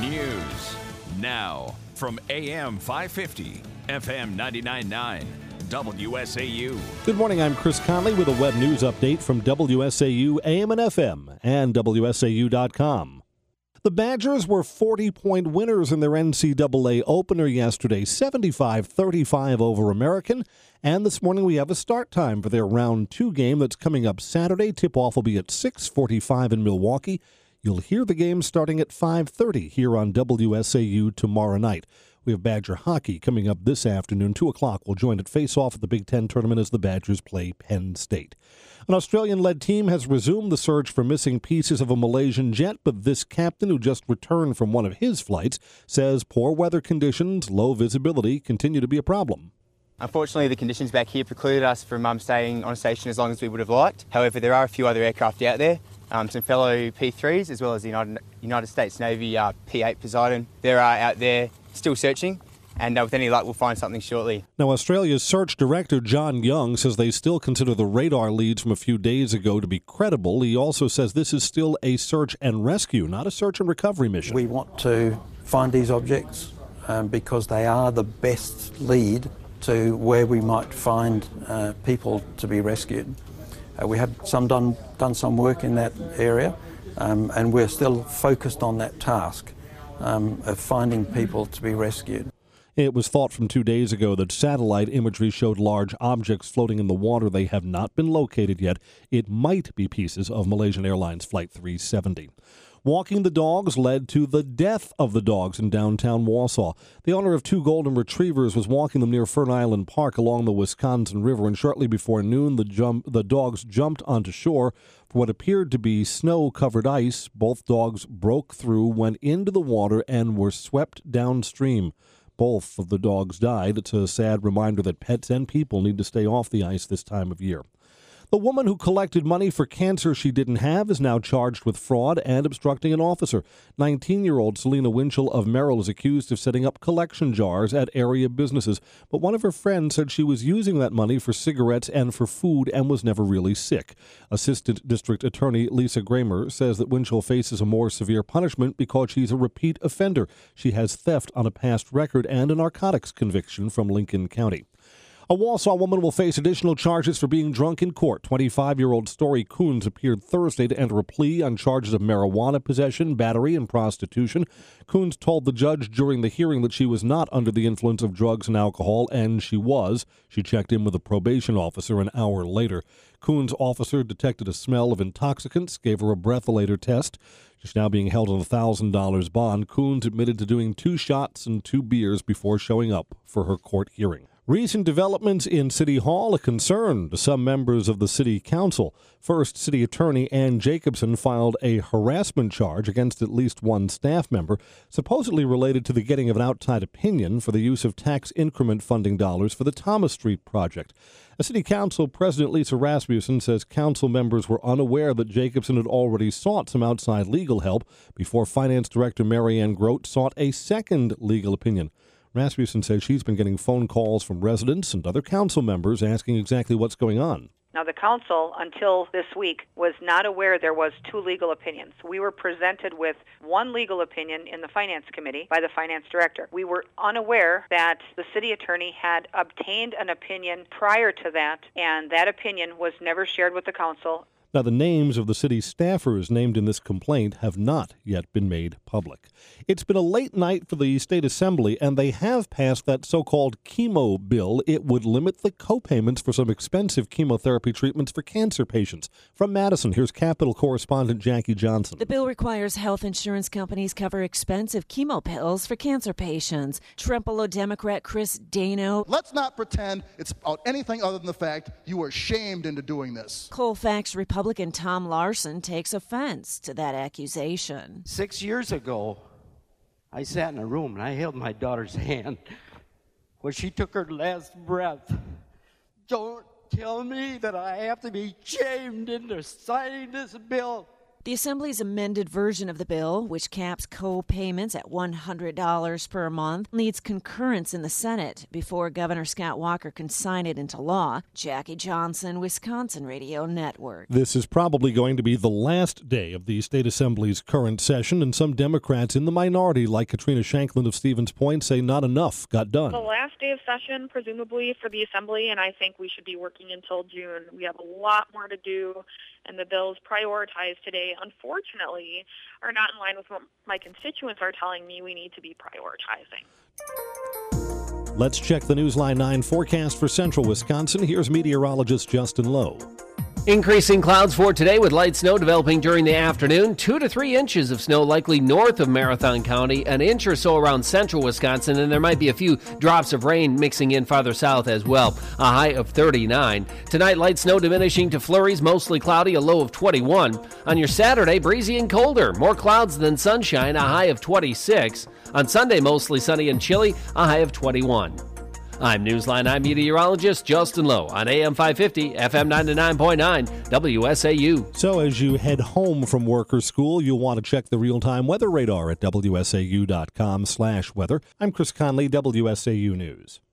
News. Now, from AM 550, FM 99.9, WSAU. Good morning, I'm Chris Conley with a web news update from WSAU AM and FM and WSAU.com. The Badgers were 40-point winners in their NCAA opener yesterday, 75-35 over American. And this morning we have a start time for their round 2 game that's coming up Saturday. Tip-off will be at 6:45 in Milwaukee. You'll hear the game starting at 5:30 here on WSAU tomorrow night. We have Badger hockey coming up this afternoon. 2 o'clock we'll join at face-off at the Big Ten tournament as the Badgers play Penn State. An Australian-led team has resumed the search for missing pieces of a Malaysian jet, but this captain, who just returned from one of his flights, says poor weather conditions, low visibility continue to be a problem. Unfortunately, the conditions back here precluded us from staying on station as long as we would have liked. However, there are a few other aircraft out there, some fellow P3s as well as the United States Navy P8 Poseidon. They're out there still searching, and with any luck we'll find something shortly. Now, Australia's search director John Young says they still consider the radar leads from a few days ago to be credible. He also says this is still a search and rescue, not a search and recovery mission. We want to find these objects because they are the best lead to where we might find people to be rescued. We have done some work in that area, and we're still focused on that task of finding people to be rescued. It was thought from 2 days ago that satellite imagery showed large objects floating in the water. They have not been located yet. It might be pieces of Malaysian Airlines Flight 370. Walking the dogs led to the death of the dogs in downtown Warsaw. The owner of 2 golden retrievers was walking them near Fern Island Park along the Wisconsin River, and shortly before noon, the dogs jumped onto shore for what appeared to be snow-covered ice. Both dogs broke through, went into the water, and were swept downstream. Both of the dogs died. It's a sad reminder that pets and people need to stay off the ice this time of year. The woman who collected money for cancer she didn't have is now charged with fraud and obstructing an officer. 19-year-old Selena Winchell of Merrill is accused of setting up collection jars at area businesses. But one of her friends said she was using that money for cigarettes and for food and was never really sick. Assistant District Attorney Lisa Gramer says that Winchell faces a more severe punishment because she's a repeat offender. She has theft on a past record and a narcotics conviction from Lincoln County. A Warsaw woman will face additional charges for being drunk in court. 25-year-old Story Coons appeared Thursday to enter a plea on charges of marijuana possession, battery, and prostitution. Coons told the judge during the hearing that she was not under the influence of drugs and alcohol, and she was. She checked in with a probation officer an hour later. Coons' officer detected a smell of intoxicants, gave her a breathalyzer test. She's now being held on a $1,000 bond. Coons admitted to doing 2 shots and 2 beers before showing up for her court hearing. Recent developments in City Hall, a concern to some members of the City Council. First, City Attorney Ann Jacobson filed a harassment charge against at least one staff member, supposedly related to the getting of an outside opinion for the use of tax increment funding dollars for the Thomas Street project. A City Council President Lisa Rasmussen says council members were unaware that Jacobson had already sought some outside legal help before Finance Director Mary Ann Grote sought a second legal opinion. Rasmussen says she's been getting phone calls from residents and other council members asking exactly what's going on. Now, the council, until this week, was not aware there was 2 legal opinions. We were presented with 1 legal opinion in the Finance Committee by the Finance Director. We were unaware that the City Attorney had obtained an opinion prior to that, and that opinion was never shared with the council. Now, the names of the city staffers named in this complaint have not yet been made public. It's been a late night for the State Assembly, and they have passed that so-called chemo bill. It would limit the co-payments for some expensive chemotherapy treatments for cancer patients. From Madison, here's Capitol correspondent Jackie Johnson. The bill requires health insurance companies cover expensive chemo pills for cancer patients. Trempealeau Democrat Chris Dano. Let's not pretend it's about anything other than the fact you were shamed into doing this. Colfax Republican Tom Larson takes offense to that accusation. 6 years ago, I sat in a room and I held my daughter's hand when she took her last breath. Don't tell me that I have to be shamed into signing this bill. The Assembly's amended version of the bill, which caps co-payments at $100 per month, needs concurrence in the Senate before Governor Scott Walker can sign it into law. Jackie Johnson, Wisconsin Radio Network. This is probably going to be the last day of the State Assembly's current session, and some Democrats in the minority, like Katrina Shanklin of Stevens Point, say not enough got done. The last day of session, presumably, for the Assembly, and I think we should be working until June. We have a lot more to do, and the bills prioritized today, unfortunately, are not in line with what my constituents are telling me we need to be prioritizing. Let's check the Newsline 9 forecast for central Wisconsin. Here's meteorologist Justin Lowe. Increasing clouds for today with light snow developing during the afternoon. 2 to 3 inches of snow likely north of Marathon County, an inch or so around central Wisconsin, and there might be a few drops of rain mixing in farther south as well. A high of 39. Tonight, light snow diminishing to flurries, mostly cloudy, a low of 21. On your Saturday, breezy and colder. More clouds than sunshine, a high of 26. On Sunday, mostly sunny and chilly, a high of 21. I'm Newsline 9 meteorologist Justin Lowe on AM 550, FM 99.9, WSAU. So as you head home from work or school, you'll want to check the real-time weather radar at WSAU.com/weather. I'm Chris Conley, WSAU News.